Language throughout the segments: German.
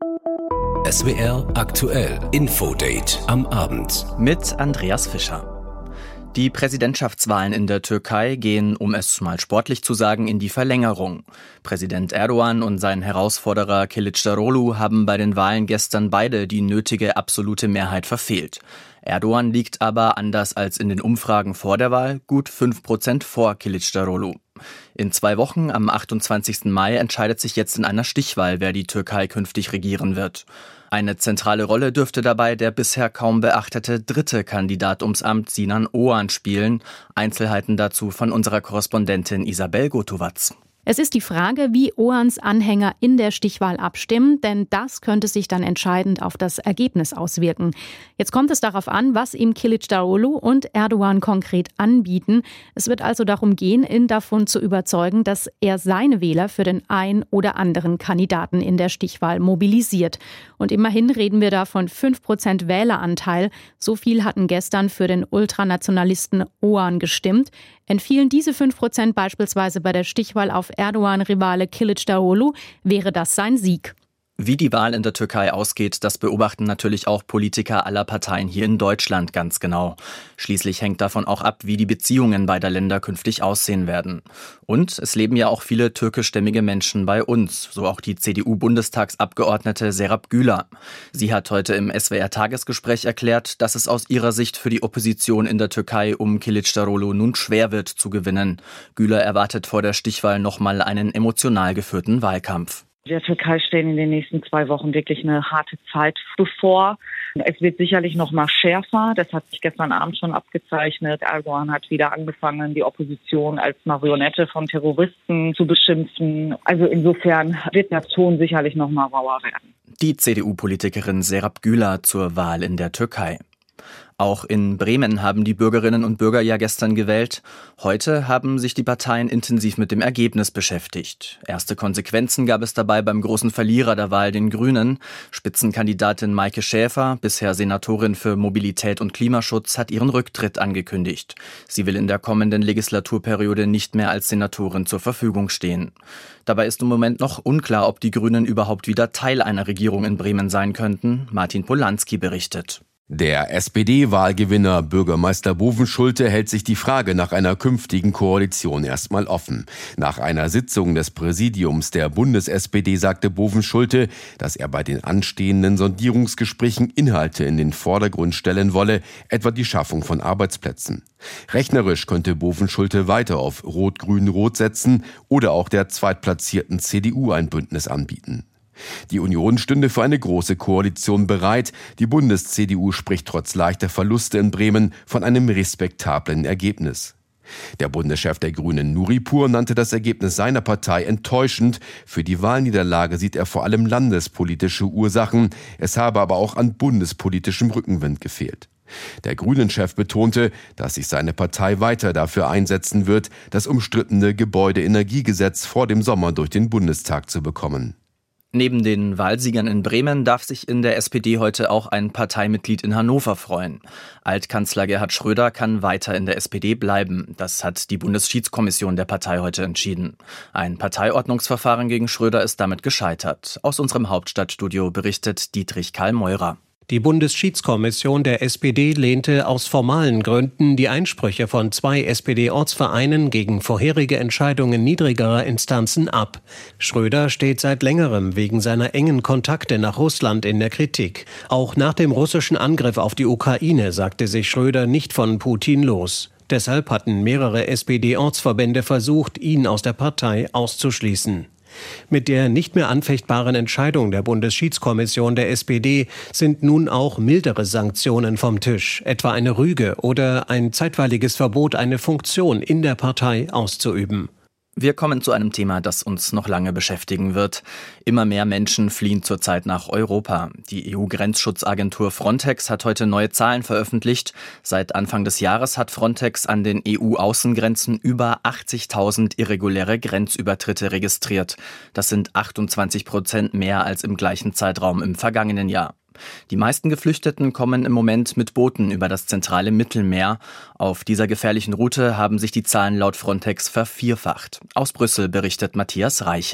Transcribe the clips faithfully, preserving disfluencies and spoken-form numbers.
S W R aktuell Infodate am Abend mit Andreas Fischer. Die Präsidentschaftswahlen in der Türkei gehen, um es mal sportlich zu sagen, in die Verlängerung. Präsident Erdogan und sein Herausforderer Kılıçdaroğlu haben bei den Wahlen gestern beide die nötige absolute Mehrheit verfehlt. Erdogan liegt aber, anders als in den Umfragen vor der Wahl, gut fünf Prozent vor Kılıçdaroğlu. In zwei Wochen, am achtundzwanzigsten Mai, entscheidet sich jetzt in einer Stichwahl, wer die Türkei künftig regieren wird. Eine zentrale Rolle dürfte dabei der bisher kaum beachtete dritte Kandidat ums Amt, Sinan Oğan, spielen. Einzelheiten dazu von unserer Korrespondentin Isabel Gotowatz. Es ist die Frage, wie Oğans Anhänger in der Stichwahl abstimmen, denn das könnte sich dann entscheidend auf das Ergebnis auswirken. Jetzt kommt es darauf an, was ihm Kılıçdaroğlu und Erdogan konkret anbieten. Es wird also darum gehen, ihn davon zu überzeugen, dass er seine Wähler für den ein oder anderen Kandidaten in der Stichwahl mobilisiert. Und immerhin reden wir da von fünf Prozent Wähleranteil. So viel hatten gestern für den Ultranationalisten Oğan gestimmt. Entfielen diese fünf Prozent beispielsweise bei der Stichwahl auf Erdogan-Rivale Kılıçdaroğlu, wäre das sein Sieg. Wie die Wahl in der Türkei ausgeht, das beobachten natürlich auch Politiker aller Parteien hier in Deutschland ganz genau. Schließlich hängt davon auch ab, wie die Beziehungen beider Länder künftig aussehen werden. Und es leben ja auch viele türkischstämmige Menschen bei uns, so auch die C D U-Bundestagsabgeordnete Serap Güler. Sie hat heute im S W R-Tagesgespräch erklärt, dass es aus ihrer Sicht für die Opposition in der Türkei um Kılıçdaroğlu nun schwer wird zu gewinnen. Güler erwartet vor der Stichwahl nochmal einen emotional geführten Wahlkampf. Der Türkei stehen in den nächsten zwei Wochen wirklich eine harte Zeit bevor. Es wird sicherlich noch mal schärfer. Das hat sich gestern Abend schon abgezeichnet. Erdogan hat wieder angefangen, die Opposition als Marionette von Terroristen zu beschimpfen. Also insofern wird der Ton sicherlich noch mal rauer werden. Die C D U-Politikerin Serap Güler zur Wahl in der Türkei. Auch in Bremen haben die Bürgerinnen und Bürger ja gestern gewählt. Heute haben sich die Parteien intensiv mit dem Ergebnis beschäftigt. Erste Konsequenzen gab es dabei beim großen Verlierer der Wahl, den Grünen. Spitzenkandidatin Maike Schäfer, bisher Senatorin für Mobilität und Klimaschutz, hat ihren Rücktritt angekündigt. Sie will in der kommenden Legislaturperiode nicht mehr als Senatorin zur Verfügung stehen. Dabei ist im Moment noch unklar, ob die Grünen überhaupt wieder Teil einer Regierung in Bremen sein könnten. Martin Polanski berichtet. Der S P D-Wahlgewinner Bürgermeister Bovenschulte hält sich die Frage nach einer künftigen Koalition erstmal offen. Nach einer Sitzung des Präsidiums der Bundes-S P D sagte Bovenschulte, dass er bei den anstehenden Sondierungsgesprächen Inhalte in den Vordergrund stellen wolle, etwa die Schaffung von Arbeitsplätzen. Rechnerisch könnte Bovenschulte weiter auf Rot-Grün-Rot setzen oder auch der zweitplatzierten C D U ein Bündnis anbieten. Die Union stünde für eine große Koalition bereit. Die Bundes-C D U spricht trotz leichter Verluste in Bremen von einem respektablen Ergebnis. Der Bundeschef der Grünen Nuripur nannte das Ergebnis seiner Partei enttäuschend. Für die Wahlniederlage sieht er vor allem landespolitische Ursachen. Es habe aber auch an bundespolitischem Rückenwind gefehlt. Der Grünen-Chef betonte, dass sich seine Partei weiter dafür einsetzen wird, das umstrittene Gebäudeenergiegesetz vor dem Sommer durch den Bundestag zu bekommen. Neben den Wahlsiegern in Bremen darf sich in der S P D heute auch ein Parteimitglied in Hannover freuen. Altkanzler Gerhard Schröder kann weiter in der S P D bleiben. Das hat die Bundesschiedskommission der Partei heute entschieden. Ein Parteiordnungsverfahren gegen Schröder ist damit gescheitert. Aus unserem Hauptstadtstudio berichtet Dietrich Karl Meurer. Die Bundesschiedskommission der S P D lehnte aus formalen Gründen die Einsprüche von zwei S P D-Ortsvereinen gegen vorherige Entscheidungen niedrigerer Instanzen ab. Schröder steht seit längerem wegen seiner engen Kontakte nach Russland in der Kritik. Auch nach dem russischen Angriff auf die Ukraine sagte sich Schröder nicht von Putin los. Deshalb hatten mehrere S P D-Ortsverbände versucht, ihn aus der Partei auszuschließen. Mit der nicht mehr anfechtbaren Entscheidung der Bundesschiedskommission der S P D sind nun auch mildere Sanktionen vom Tisch, etwa eine Rüge oder ein zeitweiliges Verbot, eine Funktion in der Partei auszuüben. Wir kommen zu einem Thema, das uns noch lange beschäftigen wird. Immer mehr Menschen fliehen zurzeit nach Europa. Die E U-Grenzschutzagentur Frontex hat heute neue Zahlen veröffentlicht. Seit Anfang des Jahres hat Frontex an den E U-Außengrenzen über achtzigtausend irreguläre Grenzübertritte registriert. Das sind achtundzwanzig Prozent mehr als im gleichen Zeitraum im vergangenen Jahr. Die meisten Geflüchteten kommen im Moment mit Booten über das zentrale Mittelmeer. Auf dieser gefährlichen Route haben sich die Zahlen laut Frontex vervierfacht. Aus Brüssel berichtet Matthias Reiche.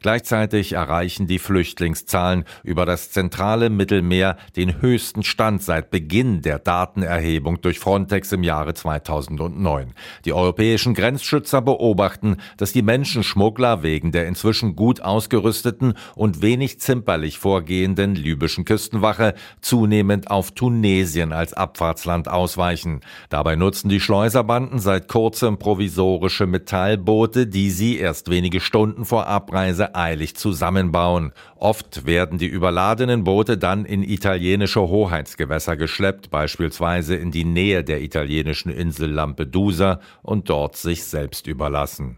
Gleichzeitig erreichen die Flüchtlingszahlen über das zentrale Mittelmeer den höchsten Stand seit Beginn der Datenerhebung durch Frontex im Jahre zweitausendneun. Die europäischen Grenzschützer beobachten, dass die Menschenschmuggler wegen der inzwischen gut ausgerüsteten und wenig zimperlich vorgehenden libyschen Küstenwache zunehmend auf Tunesien als Abfahrtsland ausweichen. Dabei nutzen die Schleuserbanden seit kurzem provisorische Metallboote, die sie erst wenige Stunden vor Abreise eilig zusammenbauen. Oft werden die überladenen Boote dann in italienische Hoheitsgewässer geschleppt, beispielsweise in die Nähe der italienischen Insel Lampedusa, und dort sich selbst überlassen.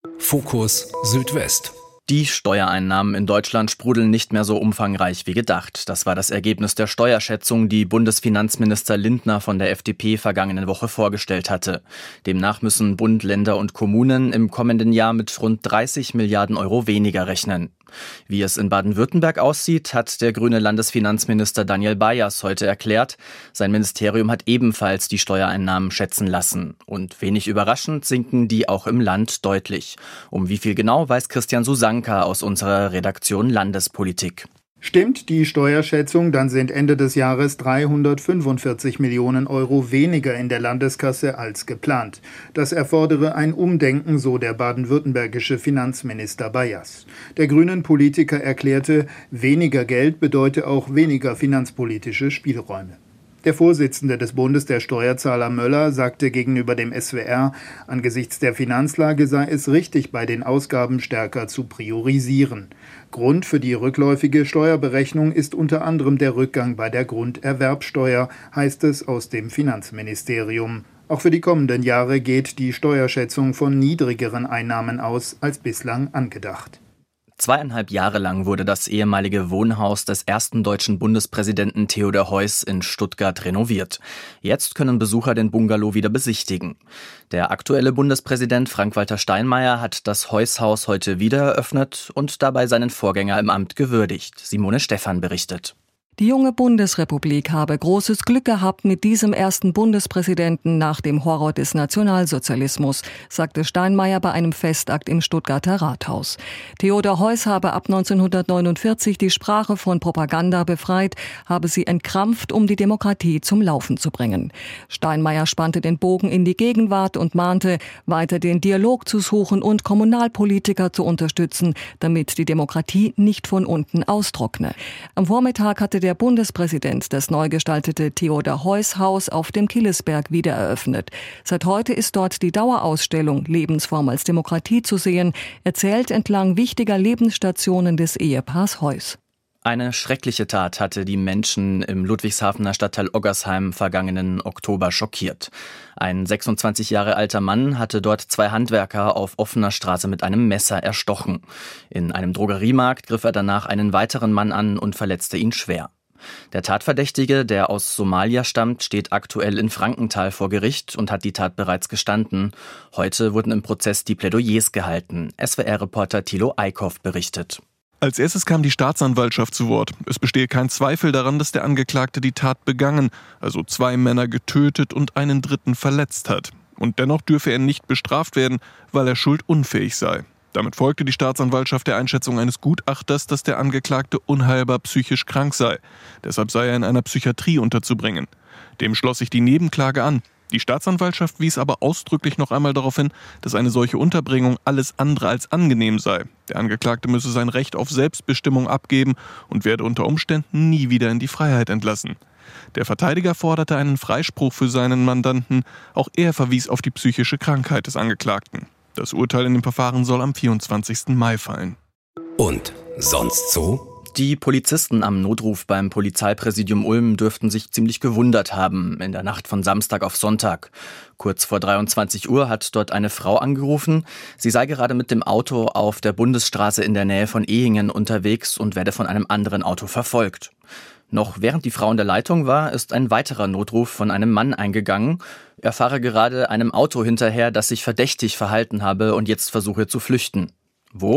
Fokus Südwest. Die Steuereinnahmen in Deutschland sprudeln nicht mehr so umfangreich wie gedacht. Das war das Ergebnis der Steuerschätzung, die Bundesfinanzminister Lindner von der F D P vergangene Woche vorgestellt hatte. Demnach müssen Bund, Länder und Kommunen im kommenden Jahr mit rund dreißig Milliarden Euro weniger rechnen. Wie es in Baden-Württemberg aussieht, hat der grüne Landesfinanzminister Daniel Bayers heute erklärt. Sein Ministerium hat ebenfalls die Steuereinnahmen schätzen lassen. Und wenig überraschend sinken die auch im Land deutlich. Um wie viel genau, weiß Christian Susanka aus unserer Redaktion Landespolitik. Stimmt die Steuerschätzung, dann sind Ende des Jahres dreihundertfünfundvierzig Millionen Euro weniger in der Landeskasse als geplant. Das erfordere ein Umdenken, so der baden-württembergische Finanzminister Bayers. Der grünen Politiker erklärte, weniger Geld bedeute auch weniger finanzpolitische Spielräume. Der Vorsitzende des Bundes der Steuerzahler Möller sagte gegenüber dem S W R, angesichts der Finanzlage sei es richtig, bei den Ausgaben stärker zu priorisieren. Grund für die rückläufige Steuerberechnung ist unter anderem der Rückgang bei der Grunderwerbsteuer, heißt es aus dem Finanzministerium. Auch für die kommenden Jahre geht die Steuerschätzung von niedrigeren Einnahmen aus als bislang angedacht. Zweieinhalb Jahre lang wurde das ehemalige Wohnhaus des ersten deutschen Bundespräsidenten Theodor Heuss in Stuttgart renoviert. Jetzt können Besucher den Bungalow wieder besichtigen. Der aktuelle Bundespräsident Frank-Walter Steinmeier hat das Heuss-Haus heute wieder eröffnet und dabei seinen Vorgänger im Amt gewürdigt. Simone Stephan berichtet. Die junge Bundesrepublik habe großes Glück gehabt mit diesem ersten Bundespräsidenten nach dem Horror des Nationalsozialismus, sagte Steinmeier bei einem Festakt im Stuttgarter Rathaus. Theodor Heuss habe ab neunzehnhundertneunundvierzig die Sprache von Propaganda befreit, habe sie entkrampft, um die Demokratie zum Laufen zu bringen. Steinmeier spannte den Bogen in die Gegenwart und mahnte, weiter den Dialog zu suchen und Kommunalpolitiker zu unterstützen, damit die Demokratie nicht von unten austrockne. Am Vormittag hatte der Bundespräsident das neu gestaltete Theodor-Heuss-Haus auf dem Killesberg wieder eröffnet. Seit heute ist dort die Dauerausstellung Lebensform als Demokratie zu sehen, erzählt entlang wichtiger Lebensstationen des Ehepaars Heuss. Eine schreckliche Tat hatte die Menschen im Ludwigshafener Stadtteil Oggersheim vergangenen Oktober schockiert. Ein sechsundzwanzig Jahre alter Mann hatte dort zwei Handwerker auf offener Straße mit einem Messer erstochen. In einem Drogeriemarkt griff er danach einen weiteren Mann an und verletzte ihn schwer. Der Tatverdächtige, der aus Somalia stammt, steht aktuell in Frankenthal vor Gericht und hat die Tat bereits gestanden. Heute wurden im Prozess die Plädoyers gehalten. S W R-Reporter Thilo Eickhoff berichtet. Als erstes kam die Staatsanwaltschaft zu Wort. Es bestehe kein Zweifel daran, dass der Angeklagte die Tat begangen, also zwei Männer getötet und einen dritten verletzt hat. Und dennoch dürfe er nicht bestraft werden, weil er schuldunfähig sei. Damit folgte die Staatsanwaltschaft der Einschätzung eines Gutachters, dass der Angeklagte unheilbar psychisch krank sei. Deshalb sei er in einer Psychiatrie unterzubringen. Dem schloss sich die Nebenklage an. Die Staatsanwaltschaft wies aber ausdrücklich noch einmal darauf hin, dass eine solche Unterbringung alles andere als angenehm sei. Der Angeklagte müsse sein Recht auf Selbstbestimmung abgeben und werde unter Umständen nie wieder in die Freiheit entlassen. Der Verteidiger forderte einen Freispruch für seinen Mandanten. Auch er verwies auf die psychische Krankheit des Angeklagten. Das Urteil in dem Verfahren soll am vierundzwanzigsten Mai fallen. Und sonst so? Die Polizisten am Notruf beim Polizeipräsidium Ulm dürften sich ziemlich gewundert haben in der Nacht von Samstag auf Sonntag. Kurz vor dreiundzwanzig Uhr hat dort eine Frau angerufen. Sie sei gerade mit dem Auto auf der Bundesstraße in der Nähe von Ehingen unterwegs und werde von einem anderen Auto verfolgt. Noch während die Frau in der Leitung war, ist ein weiterer Notruf von einem Mann eingegangen. Er fahre gerade einem Auto hinterher, das sich verdächtig verhalten habe und jetzt versuche zu flüchten. Wo?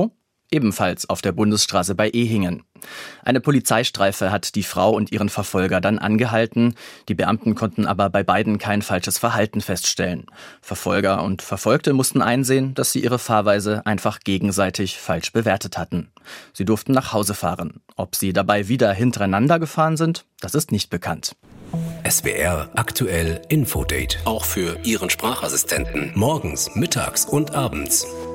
ebenfalls auf der Bundesstraße bei Ehingen. Eine Polizeistreife hat die Frau und ihren Verfolger dann angehalten. Die Beamten konnten aber bei beiden kein falsches Verhalten feststellen. Verfolger und Verfolgte mussten einsehen, dass sie ihre Fahrweise einfach gegenseitig falsch bewertet hatten. Sie durften nach Hause fahren. Ob sie dabei wieder hintereinander gefahren sind, das ist nicht bekannt. S W R aktuell Infodate. Auch für Ihren Sprachassistenten. Morgens, mittags und abends.